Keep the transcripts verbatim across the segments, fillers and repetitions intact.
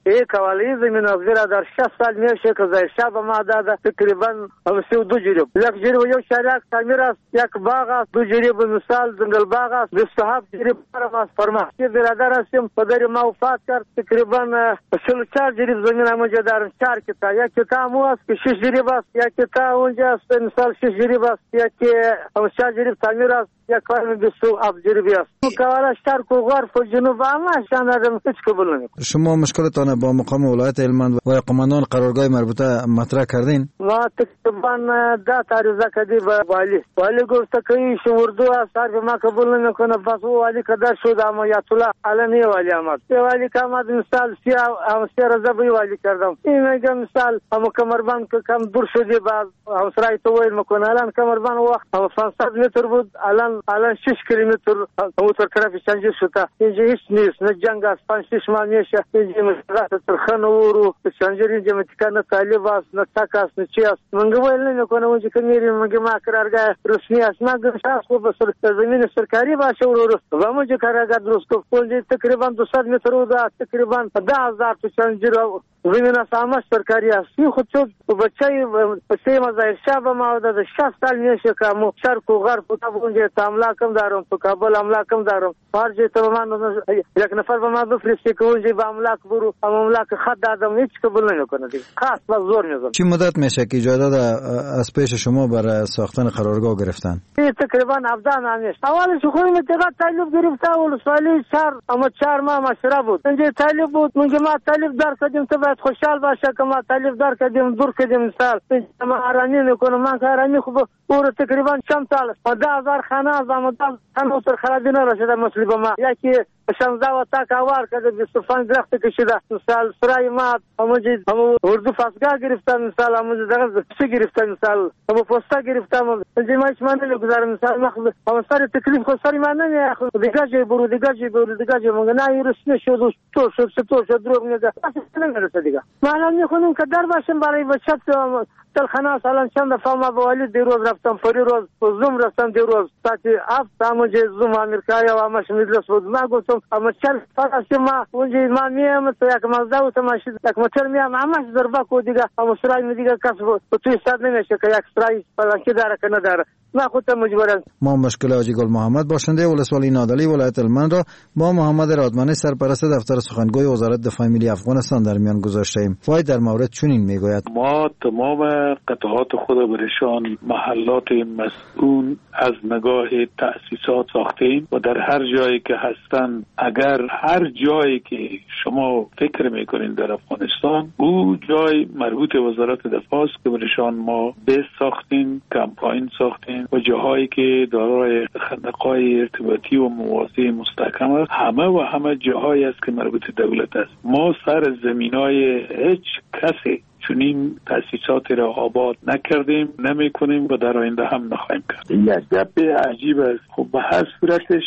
این کوالی زمین افزیر در شش سال میشه که زایشا به ما داده تقریبا سی و دو جریب. یک جریب یک شریک تعمیر است، یک باغ است، دو جریب مثال جنگل باغ است، بیست و هفت جریب فرم است. فرماستی برادر هستیم، پدر ما وفات کرد. تقریبا چهل و چهار جریب زمین همونجا دارم. چهار کتا، یک کتا مو است که شش جریب است، یک کتا اونجا است مثال شش جریب است، یک چهار جریب تعمیر است، یک کارم بیست و هفت جریبی است. مکوالا شرق و غرب و جنوب همه شان آدم هیچ قبول نمیکنه. شما مشکلتان با مقام ولایت هلمند و قماندان قرارگاه مربوطه مطرح کردین؟ ما تقریبا ده تعرضه کردیم به والی. والی گفته که این اردو است، حرف ما قبول نمیکنه. بس او والی کدر شد اما یا طلا الان این والی آمد. این والی که آمد مثال سی سی رضا به والی کردم. این میگه مثال اما کمربند که کم دور شدی بعد همسرای تو ویل میکنه. الان کمربند وقت پانصد متر بود، الان الان شش کیلومتر موتور طرف شنجر شده. اینجا هیچ نیست، نه جنگ است. پنج شش ماه میشه اینجا مشکلات ترخان ورو شنجر اینجا متکان طالب است، نه تک است، نه چی است. منگه ویل نمیکنه. اونجا که میریم میگه ما قرارگاه رسمی است، ما گرشاس خوب سر زمین سرکاری باشه ورو و اونجا قرارگاه درست کو. اونجا تقریبا دویست متر بود، تقریبا ده هزار تا شنجر زمین سامش سرکاری است. این خود شد بچه‌ی بچه‌ی مزایر شب ما داده شش سال میشه که مو شرق و غرب تو اونجا تاملا کم دارم، تو کابل املا کم دارم. هرچی تو من یک نفر به ما بفرستی که اونجا با املاک برو، املاک خط دادم هیچ قبول نمیکنه دیگه. خاص با زور میزنم. چی مدت میشه که جایداد از پیش شما برای ساختن قرارگاه گرفتن؟ این تقریبا هفده ماه میشه. اولش خودم تقریبا طالب گرفته اول سالی چهار اما چهار ماه مشوره بود. اینجا طالب بود، میگه ما طالب دار کردیم تو باید خوشحال باشه که ما طالب دار کردیم دور کردیم مثال. ما آرامی نکنم، من که آرامی خوب او تقریبا چند سال ده هزار خانه از آمدن خانه سر خرابی نرسیده مثل با ما. یکی شانزده و تاک آوار کرده، بیست و پنج درخت کشیده. مثال سرای ما همونجا همون اردو فاسگاه گرفتن، مثال همونجا درخت چی گرفتن، مثال همون پستا گرفتن. اینجا ما هیچ من نمیگذارم. مثال همون سر تکلیف خود سری من نمیخوام. دیگه جای برو، دیگه جای برو، دیگه جای مونگه نه این رسمی شد و تو شد تو شد دروغ میگه. اصلا نمیرسه دیگه. ما الان میخونیم که در باشیم برای بچت تلخانه. سالان چند دفعه ما با ولی دیروز رفتم، پری روز زوم رفتم، دیروز ساعتی هفت همونجا زوم امریکایی و همش مجلس بود. ما گفتم اما چل فرسی ما اونجا ما میام تو یک مزده و تماشید یک متر میام همش ضربه کو دیگه. اما سرای می دیگه کس بود توی صد نمیشه که یک سرای فلانکی داره که نداره. ما خودم مجبورم. ما مشکل حاجی گل محمد باشنده ولسوالی نادلی ولایت هلمند را با محمد رادمانی سرپرست دفتر سخنگوی وزارت دفاع ملی افغانستان در میان گذاشتیم. وای در مورد چنین میگوید: ما تمام قطعات خود برشان محلات مسئول از نگاه تأسیسات ساختیم و در هر جایی که هستن، اگر هر جایی که شما فکر میکنین در افغانستان او جای مربوط وزارت دفاع است که برشان ما بیس ساختیم، کمپاین ساختیم و جاهایی که دارای خندقای ارتباطی و مواضع مستحکم است، همه و همه جاهایی است که مربوط دولت است. ما سر زمینای هیچ کسی چنین تأسیسات را آباد نکردیم، نمی کنیم و در آینده هم نخواهیم کرد. یک گپ عجیب است. خب به هر صورتش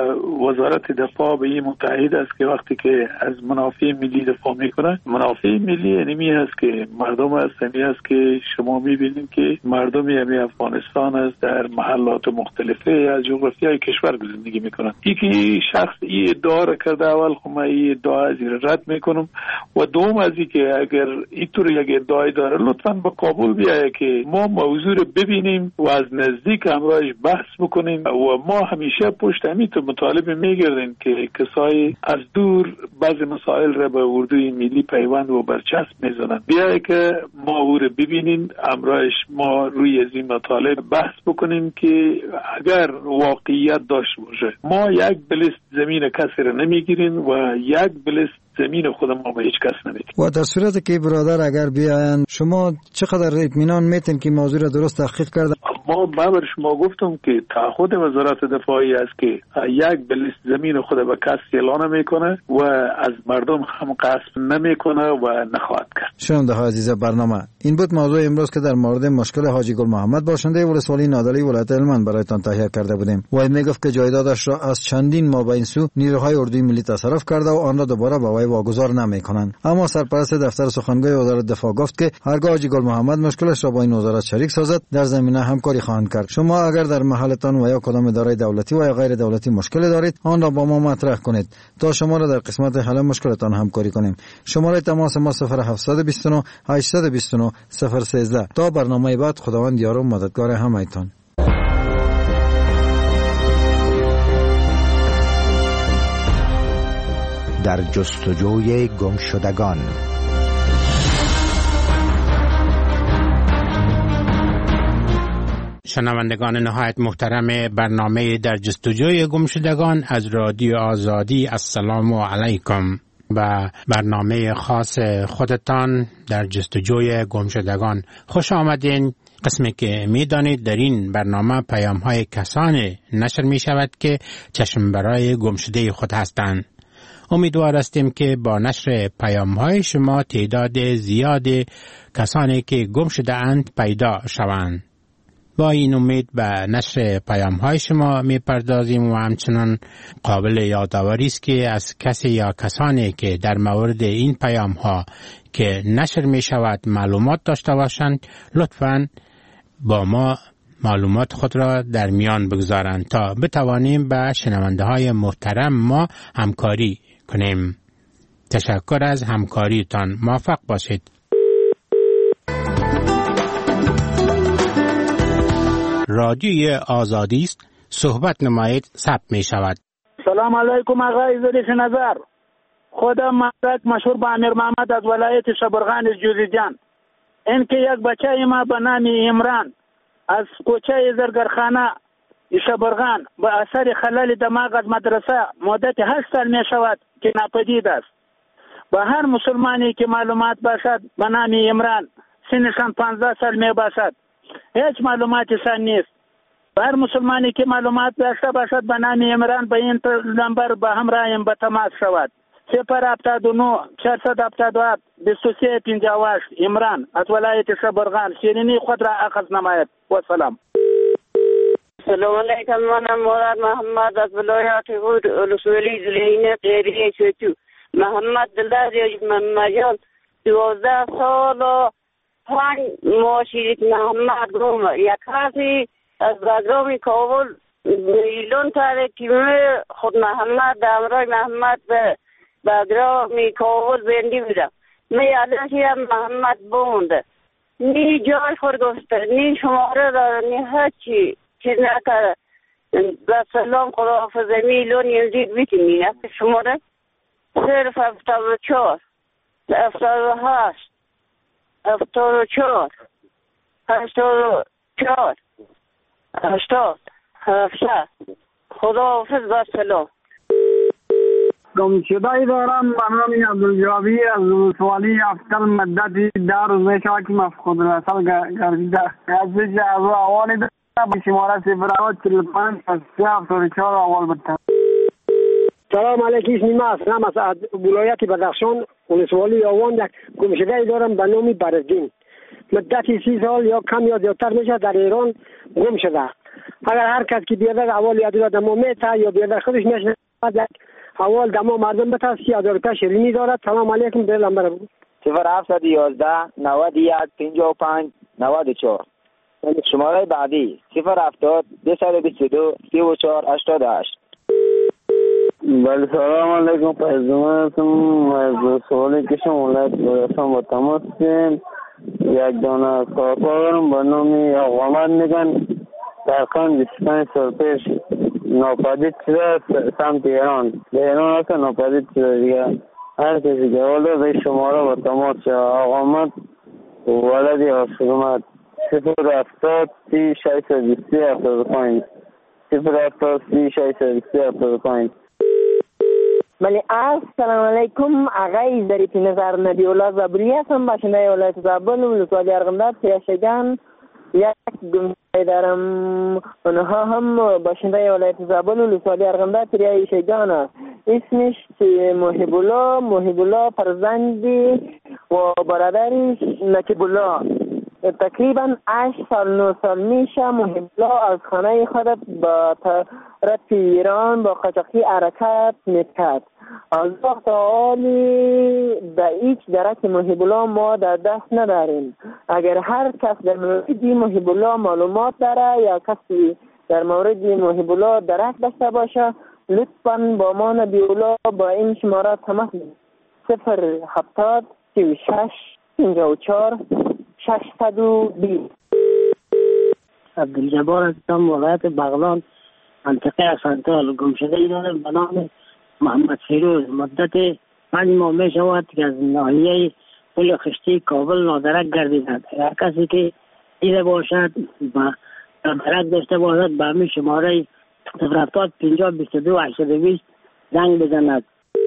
وزارت دفاع به این متحد است که وقتی که از منافع ملی دفاع میکنه، منافع ملی اینمی هست که مردم است، اینمی هست که شما میبینید که مردم یعنی افغانستان است در محلات مختلفه از جغرافیای کشور زندگی میکنن. یکی شخص این ادعا را کرده، اول خب من این ادعا از رد میکنم و دوم از این که اگر اینطور یک ادعای داره لطفاً به کابل بیایه که ما موضوع رو ببینیم و از نزدیک همراهش بحث بکنیم و ما همیشه پشت همین تو مطالبه میگردیم که کسایی از دور بعض مسائل را به اردوی ملی پیوند و برچسب میزنن. بیایه که ما او رو ببینیم، همراهش ما روی از این مطالب بحث بکنیم که اگر واقعیت داشت باشه. ما یک بلیست زمین کسی رو نمیگیریم و یک بلیست زمین خود ما به هیچ کس نمیدیم. و در صورتی که برادر اگر بیاین، شما چقدر اطمینان میتین که موضوع را درست تحقیق کرده؟ ما بر شما گفتم که تعهد وزارت دفاعی است که یک بلیست زمین خود به کس اعلان نمیکنه و از مردم هم قصد نمیکنه و نخواهد کرد. شنونده های عزیز برنامه، این بود موضوع امروز که در مورد مشکل حاجی گل محمد باشنده ولسوالی نادلی ولایت هلمند برایتان تهیه کرده بودیم. وی میگفت که جایدادش را از چندین ماه به این سو نیروهای اردوی ملی تصرف کرده و آن را دوباره به وی واگذار نمیکنند. اما سرپرست دفتر سخنگوی وزارت دفاع گفت که هرگاه حاجی گل محمد مشکلش را با این وزارت شریک سازد، در زمینه همکاری کاری خواهند کرد. شما اگر در محلتان و یا کدام اداره دولتی و یا غیر دولتی مشکل دارید، آن را با ما مطرح کنید تا شما را در قسمت حل مشکلتان همکاری کنیم. شماره تماس ما صفر هفت دو نه هشت دو نه صفر یک سه. تا برنامه بعد، خداوند یار و مددگار همه‌تان. در جستجوی گمشدگان. شنوندگان نهایت محترم برنامه در جستجوی گمشدگان از رادیو آزادی، السلام علیکم. و برنامه خاص خودتان در جستجوی گمشدگان خوش آمدین. قسمی که می دانید در این برنامه پیام های کسانی نشر می شود که چشم برای گمشده خود هستند. امیدوار هستیم که با نشر پیام های شما تعداد زیاد کسانی که گم شده اند پیدا شوند. با این امید به نشر پیام های شما می پردازیم و همچنان قابل یادآوری است که از کسی یا کسانی که در مورد این پیام ها که نشر می شود معلومات داشته باشند، لطفاً با ما معلومات خود را در میان بگذارند تا بتوانیم به شنونده های محترم ما همکاری کنیم. تشکر از همکاریتان. موفق باشید. رادیوی آزادی است. صحبت نمایید ثبت می شود. سلام علیکم آقای ظریف نظر. خودم مدرک مشهور با امیر محمد از ولایت شبرغان جوزجان. این که یک بچه ما به نام عمران از کوچه زرگرخانه شبرغان به اثر خلل دماغ از مدرسه مدت هشت سال می شود که ناپدید است. به هر مسلمانی که معلومات باشد به نام عمران، سنشان پانزده سال می باشد، هیچ معلوماتی سن نیست. به هر مسلمانی که معلومات داشته باشد به نام عمران به این نمبر به همراهیم به تماس شود. صفر هفتاد و نه چهارصد هفتاد و هفت بیست و سه پنجاه و هشت. عمران از ولایت شبرغان شیرینی خود را اخذ نماید. و سلام. سلام علیکم. من مراد محمد از ولایت هود رسولی زلینه قیریه شوچو. محمد دلاری مجال دوازده سال و پنج ماشید محمد گروم یک کسی از برگرامی کابل میلون تاره کیمه خود محمد دامرای محمد به برگرامی کابل بندی بودم. می علاشی هم محمد بونده نی جای خود گفته نی شماره داره نی هرچی چیز نکره. با سلام خداحافظ میلون یزید بیتونی نفت شماره صرف هفتاد و چهار هفتاد و هشت هفتاد و چهار هشتاد و چهار هشتاد هفته. خداحافظ با سلام. گمشده‌ای دارم به نام عبدالجوابی از ولسوالی افکل مدتی در روز می شود که مفقود الوصل گردیده. از پیش از او احوالی دارم به شماره صفر هفت چهل و پنج سه هفتاد و چهار احوال بدهم. سلام علیکم. اسم ما اسلام از ولایت بدخشان ولسوالی آوان. یک گمشده‌ای دارم به نام برزدین. مدتی سی سال یا کم یا زیادتر میشه در ایران گم شده. اگر هر کس که بیادر اول یادی دما میته یا بیادر خودش میشه اول دما مردم بتا سی هزار تا شیرینی دارد. سلام علیکم. دلم بر صفر هفت یازده نود و یک پنجاه و پنج نود و چهار. شماره بعدی صفر هفتاد دویست و بیست و دو سی و چهار هشتاد و هشت. بله سلام علیکم. پیزومه هستم از سوالی که شما ولایت با تماس دیم. یک دانه کارکارم به نام آقامد میگن تقریبا بیست و پنج سال پیش ناپدید شده سمت ایران. به ایران هست ناپدید شده دیگه. هر کسی که حالا به شماره با تماس شد آقامد ولدی آسلومت صفر هفتاد سی شیست و بیست هفتاد و پنج صفر هفتاد سی شیست و بیست هفتاد و پنج. بله السلام علیکم. آقای ظریف نظر نبی الله زبری هستم، باشنده ولایت زابل ولسوالی ارغنداب تریاشگان. یک گمشده دارم، اونها هم باشنده ولایت زابل ولسوالی ارغنداب تریاشگان است. اسمش محب الله محب الله فرزندی و برادرش نکیب الله. تقریبا هشت سال نه سال میشه محب الله از خانه خود با طرف ایران با قاچاقی حرکت میکرد. از وقت حالی در هیچ درک محب الله ما در دست نداریم. اگر هر کس در مورد محب الله معلومات داره یا کسی در مورد محب الله درک داشته باشه لطفاً با ما نبی الله با این شماره تماس صفر هفتاد سی و شش پنجاه و چهار ششصد و بیست. عبدالجبار هستم، ولایت بغلان، منطقه اسانتال. گمشده ای دارم به نام محمد فیروز. مدت پنج ماه می شود که از ناحیه پل خشتی کابل نادرک گردیدند. هر کسی که دیده باشد و نادرک داشته باشد به همین شماره صفر هفتاد پنجاه بیست و دو هشتاد و بیست زنگ بزند.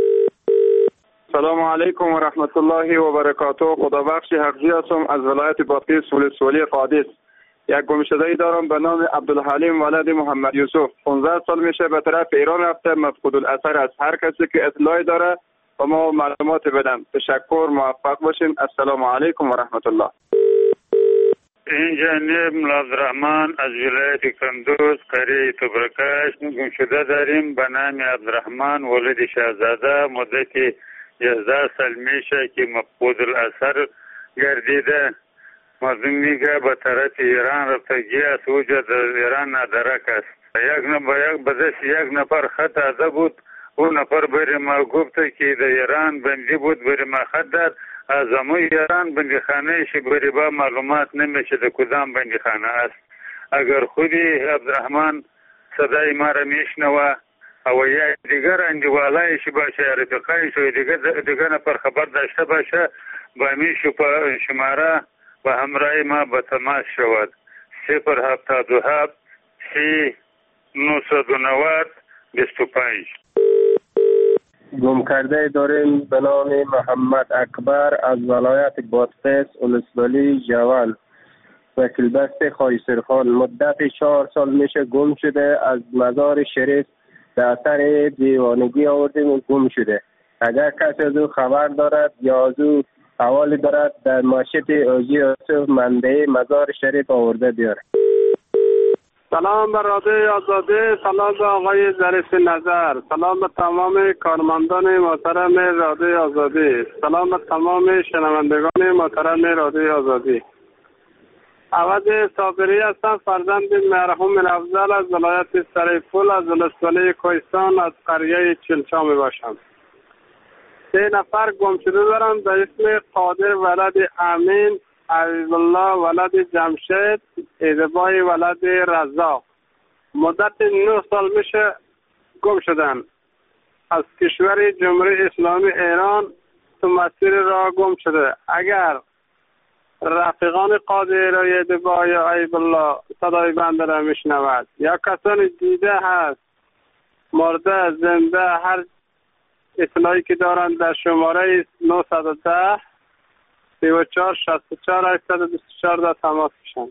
سلام علیکم و رحمت الله و برکاته. خدا بخش حقجی هستم از ولایت بادغیس ولسوالی قادس. یک گمشده‌ای دارم به نام عبدالحلیم ولد محمد یوسف. پانزده سال میشه به طرف ایران رفته، مفقود الاثر است. هر کسی که اطلاعی داره و ما معلومات بدم. تشکر، موفق باشین. السلام علیکم و رحمت الله. این جانب عبدالرحمن از ولایت کندوز قریه تبرکش گمشده داریم به نام عبدالرحمن ولد شهزاده. مدت یازده سال میشه که مفقود الاثر گردیده. مردم میگه به طرف ایران رفتگی است، اوجا در ایران ندرک است. یک نفر یک بدست یک نفر خط داده بود، اون نفر بری ما گفت که در ایران بندی بود، بری ما خط داد. از امو ایران بندی خانه شی بری با معلومات نمیشه در کدام بندی خانه است. اگر خودی عبدالرحمن صدای ما را میشنوه او یا دیگر اندیوالایش باشه، رفقایش و دیگر, دیگر نفر خبر داشته باشه با میشو شماره و همراه ما به تماس شود. صفر هفتاد و هفت سی نهصد و نود بیست و پنج. گم کرده داریم به نام محمد اکبر از ولایت بادغیس ولسوالی جوان. وکیل بست خایسرخان. مدت چهار سال میشه گم شده. از مزار شریف در اثر دیوانگی آوردیم و گم شده. اگر کسی از او خبر دارد یا از او حوالی دارد در ماشت اوجی یوسف منده مزار شریف آورده بیاره. سلام به رادیو آزادی، سلام به آقای ظریف نظر، سلام به تمام کارمندان محترم رادیو آزادی، سلام به تمام شنوندگان محترم رادیو آزادی. عوض صابری هستم، فرزند مرحوم افضل از ولایت سریپول از ولسوالی کوهستان از قریه چلچا می باشم. سه نفر گم شده دارم به اسم قادر ولد امین، عزیز الله ولد جمشید، ایدبای ولد رزاق. مدت نه سال میشه گم شدن. از کشور جمهوری اسلامی ایران تو مسیر راه گم شده. اگر رفیقان قادر و ایدبای و عزیز الله صدای بنده را میشنود یا کسانی دیده هست مرده زنده هر اطلاعی که دارند در شماره نهصد و ده سی و چهار شصت و چهار هشتصد و بیست و چهار در تماس بشن.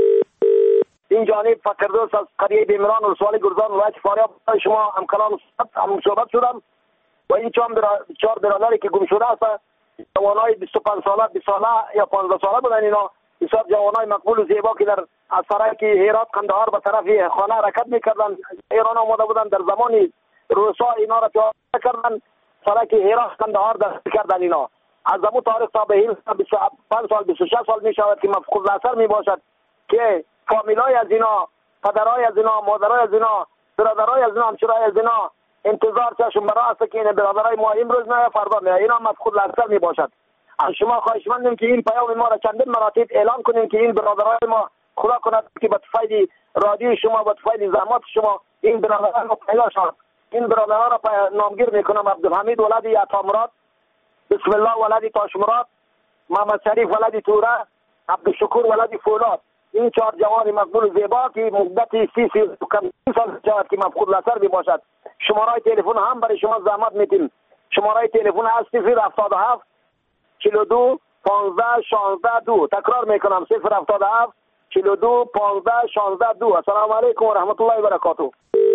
این جانب فکردوست از قریه بیمران و سوالی گرزان ولایت فاریاب شما همکلام هم صحبت شدم و این چهار برادری که گم شده هست جوانای بیست و پنج ساله بیست ساله یا پانزده ساله بودن. اینا بسیار جوانای مقبول و زیبا که در از سرای که هرات قندهار به طرف خانه حرکت میکردن. ایران آمده بودن در زمانی روسا اینا را پیاده کردن. سرای که هرات قندهار دست کردن. اینا از زمان تاریخ تا به این بیست و پنج سال بیست و شش سال می شود که مفقود الاثر می باشد که فامیلای از اینا، پدرای از اینا، مادرای از اینا، برادرای از اینا، همسرای از اینا انتظار چشم برای است که این برادرای ما امروز نه فردا نه اینا مفقود الاثر می باشد. از شما خواهشمندیم که این پیام ما را چندین مراتب اعلام کنیم که این برادرای ما خدا کند که به فایده رادیو شما به فایده زحمات شما این برادران ما پیدا شد. این برادران را نامگیر میکنم: عبدالحمید ولد عطامراد، بسم الله ولد تاشمراد، محمد شریف ولد توره، عبدالشکور ولد فولاد. این چهار جوان مقبول زیبا که مدت سی سی سال جواد که مفقود الاثر می باشد. شماره تلفن هم برای شما زحمت میتیم. شماره تلفن هست صفر هفتاد و هفت چهل و دو پانزده شانزده دو. تکرار میکنم: صفر هفتاد و هفت چهل و دو پانزده شانزده دو. السلام علیکم و رحمت الله و برکاته.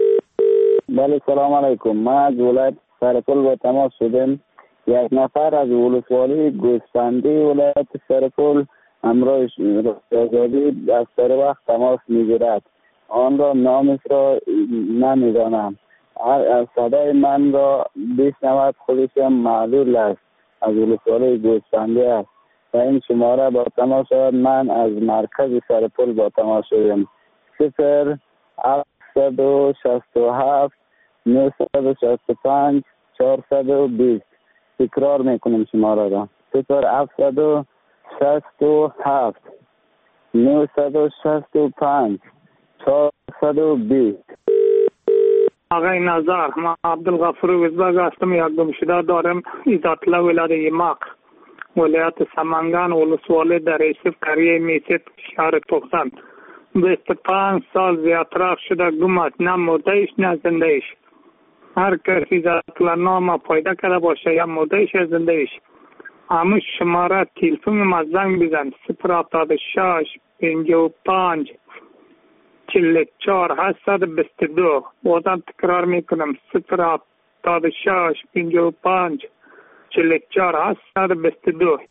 بله سلام علیکم. ما از ولایت سرپل با تماس شدیم. یک نفر از ولسوالی گوسفندی ولایت سرپل همراه آزادی از سر وقت تماس میگیرد. آن را نامش را نمیدانم. صدای من را بشنود خودشم معلول است از ولسوالی گوسفندی است و این شماره با تماس شود. من از مرکز سرپل با تماس شدم. صفر هفتصد و شصت و هفت نهصد و شصت و پنج چهارصد و بیست. تکرار میکنم شماره را. صفر هفتصد و شصت و هفت نهصد و شصت و پنج چهارصد و بیست. آقای نظر، من عبدالغفور وزبگ هستم. یک گمشده دارم ایزاتله ولایت یماق ولایت سمنگان ولسوالی در ایسف قریه میسید شهر توخسن. بیست و پنج سال زیادتر شده گم است، نه مردهش نه زندهش. هر کسی ایزاتله نام پیدا کرده باشه یا مردهش یا زندهش همون شماره تلفن ما زنگ بزن. صفر هفتاد و شش پنجاه و پنج چهل و چهار هشتصد و بیست و دو. بازم تکرار میکنم. صفر هفتاد و شش پنجاه و پنج چهل و چهار هشتصد و بیست و دو.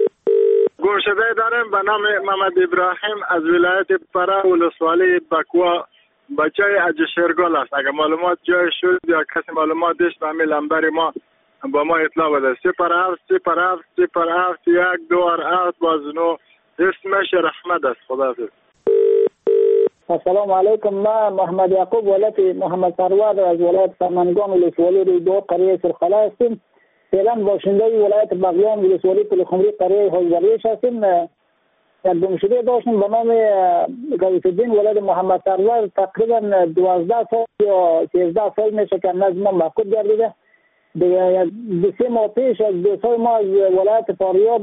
گمشده دارم به نام محمد ابراهیم از ولایت پرا ولسوالی بکوا بچه اجه شیرگل است. اگر معلومات جای شد یا کسی معلومات داشت به همین لمبر ما با ما اطلاع بده. صفر هفت صفر هفت صفر هفت یک دو هفت بازنو. اسمش رحمت است. خداحافظ. السلام علیکم. من محمد یعقوب ولایت محمد سروار از ولایت سمنگان ولسوالی دو قریه سرخلا هستیم. فعلا باشنده ولایت بغلان ولسوالی پلخمری قریه حوزریش هستیم. یک گمشده داشتیم به نام غوث الدین ولایت محمد سروار. تقریبا دوازده سال یا سیزده سال میشه که نزد ما مفقود گردیده. دیگه دو سه ماه پیش از دو سال ما از ولایت فاریاب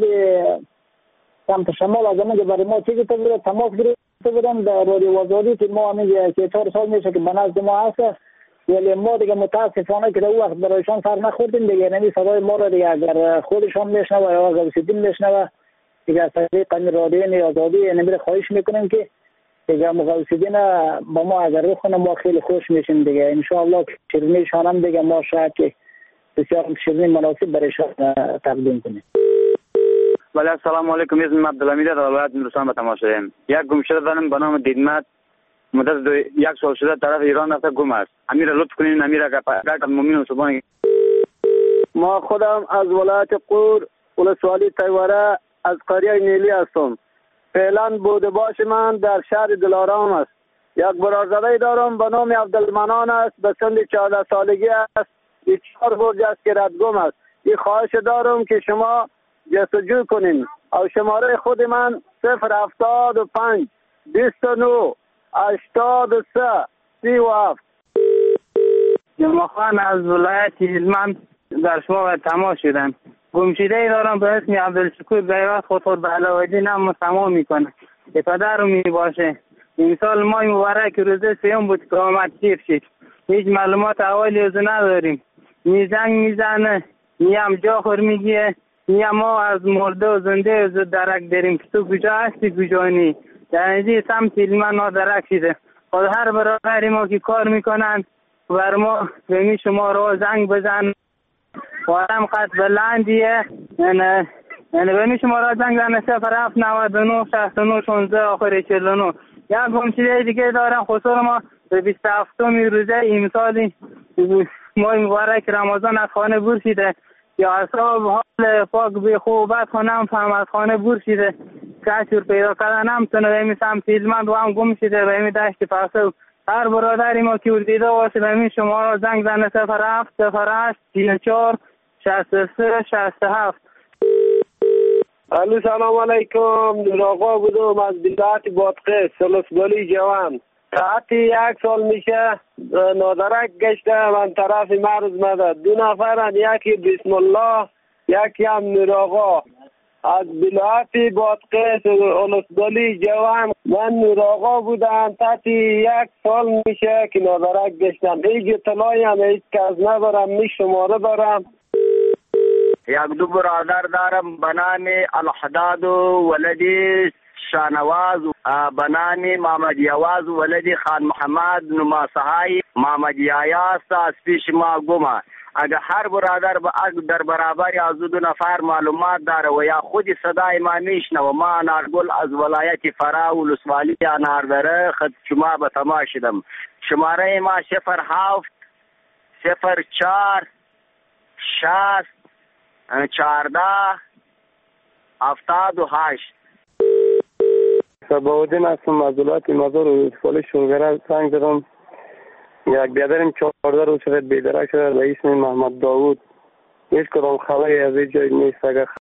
سمت شمال از همونجا برای ما چیزی تو بوده تماس گرفته بودن در رادیو آزادی که ما همینجا سه چهار سال میشه که به نزد ما هست، ولی ما دیگه متاسفانه که در اون وقت برایشان سر نخوردیم دیگه. نمی صدای ما را دیگه اگر خودشان میشنوه یا غوث الدین میشنوه دیگه از طریق رادیو آزادی نمیره خواهش میکنیم که دیگه غوث الدین با ما اگر بخونه ما خیلی خوش میشیم دیگه. انشاءالله شیرینیشان هم دیگه ما شاید که بسیار شیرینی مناسب برایشان تقدیم کنیم. ولی السلام علیکم. اسمم عبدالحمید در ولایت نورستان به تماس شدم. یک گمشده دارم به نام دیدمت مدت دو یک سال شده طرف ایران رفته گم است. امیر لطف کنین امیر اگر مومن و سبحان. ما خودم از ولایت قور ولسوالی تیوره از قریه نیلی هستم. فعلا بوده باش من در شهر دلارام است. یک برادرزاده دارم به نام عبدالمنان است، به سن چهارده سالگی است. این چهار برج است که ردگم است. این خواهش دارم که شما جستجو کنین. او شماره خود من صفر هفتاد و پنج بیست و نو هشتاد و سه سی و هفت. جمعه خان از ولایت هلمند در شما تماس شدم. گمشده ای دارم به اسم عبدالشکور بیوت خود خود به علاوالدین هم تمام میکنه که پدر رو میباشه. این سال ماه مبارک روزه سیوم بود که آمد شیر شد. هیچ معلومات اولی از نداریم. نی زنگ میزنه نی هم جا خور میگیه نی هم ما از مرده و زنده از درک داریم که تو کجا هستی کجا نی. در اینجا سمت هلمند ما درک شده. خود هر برادری ما که کار میکنن بر ما بمی شما رو زنگ بزن وارم قد بلندیه یعنی یعنی بمی شما رو زنگ بزن صفر هفت نود و نه شصت و نه شانزده آخر چهل و نه. یک گمشده دیگه دارم خصوصا ما به بیست و هفتم روزه امسال ماه مبارک رمضان از خانه برشیده یا اصحاب حال پاک به خوبت خانم فهم از خانه برشیده کشور پیدا کردن هم تونه به این سمت هلمند و هم گم شده به این دشت پاسو. هر برادری ما که دیده باشه به این شما را زنگ زنه صفر هفت صفر هشت سی و چهار شصت و سه شصت و هفت. الو سلام علیکم. نوراقا بودم از بلایت بادغیس سلسبالی جوان. ساعت یک سال میشه نادرک گشته من طرف مرز مده. دو نفرن یکی بسم الله یکی هم نوراقا از بلایت بادغیس سلسبالی جوان. من نوراقا بودم تاتی یک سال میشه که نادرک گشتم. هیچ اطلاعی هم هیچ کس ندارم. می شماره دارم. یک دو برادر دارم بنام الحداد ولدی شانواز بنام محمد یواز ولدی خان محمد نماسهای محمد یایاس از پیش ما گمه. اگر هر برادر با در برابر از دو نفر معلومات داره و یا خود صدای ما میشنه و ما انارگل از ولایت فرا ولسوالی اناردره خد شما به تماس شدم. شماره ما صفر هفت صفر چهار شصت چهارده هفتاد و هشت. صباحالدین هستم از ولایت مزار ولسوالی شونگره زنگ زدم. یک بیادرم چهارده روز شده بیدرک شده به اسم محمد داوود. هیچ کدام خبری از این جای نیست. اگر